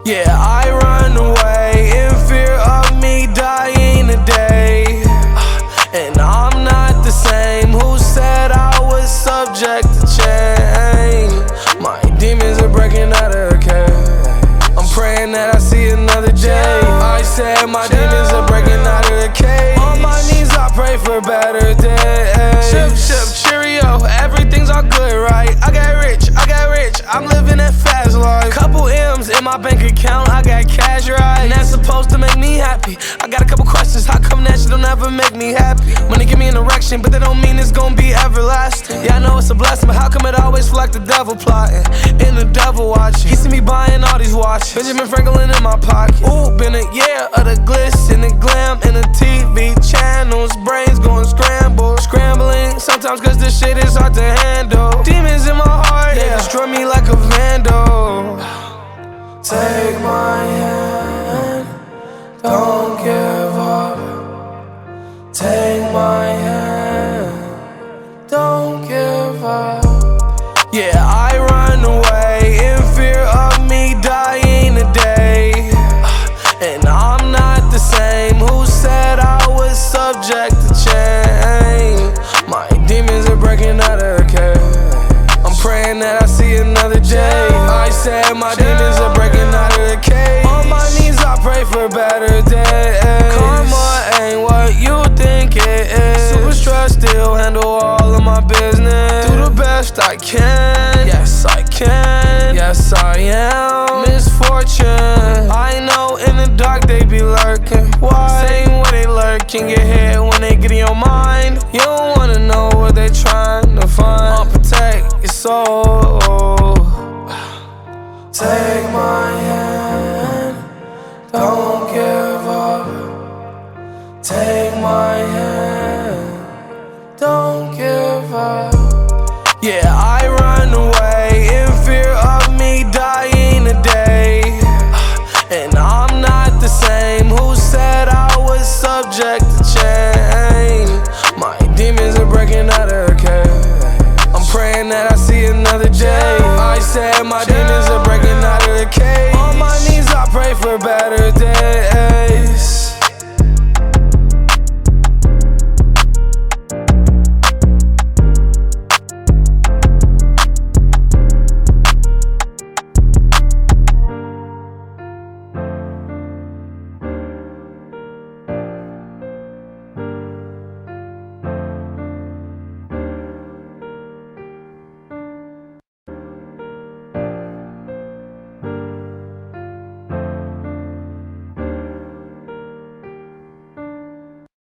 Yeah, I run away in fear of me dying today. And I'm not the same who said I was subject to change. My demons are breaking out of the cage. I'm praying that I see another day. I said my demons are breaking out of the cage. On my knees I pray for better days. Chip, cheerio, everything's all good, right? I got rich, I'm living that fast life. Couple M's in my bank account, I got cash, right? And that's supposed to make me happy. I got a couple questions, how come that shit don't ever make me happy? Money give me an erection, but that don't mean it's gonna be everlasting. Yeah, I know it's a blessing, but how come it always feel like the devil plotting and the devil watching? He see me buying all these watches, Benjamin Franklin in my pocket. Ooh, been a year of the glitz and the glam and the TV channels. Brains going scrambling sometimes cause this shit is hard to handle. Demons in my heart, they destroy me like a vandal. Take my hand, don't give up. Take my hand, don't give up. Yeah, I run away in fear of me dying today. And I'm not the same who said I was subject to change. My demons are breaking out of the cage. I'm praying that I see another day. I said my demons are breaking out of the cage. On my knees I pray for better days. Karma ain't what you think it is. Super stressed, still handle all of my business. Do the best I can. Yes I can. Yes I am. Misfortune, I know in the dark they be lurking. Why? Same way they lurking, get hit when they get in your mind. You don't wanna know what they trying to find. I'll protect your soul. Take my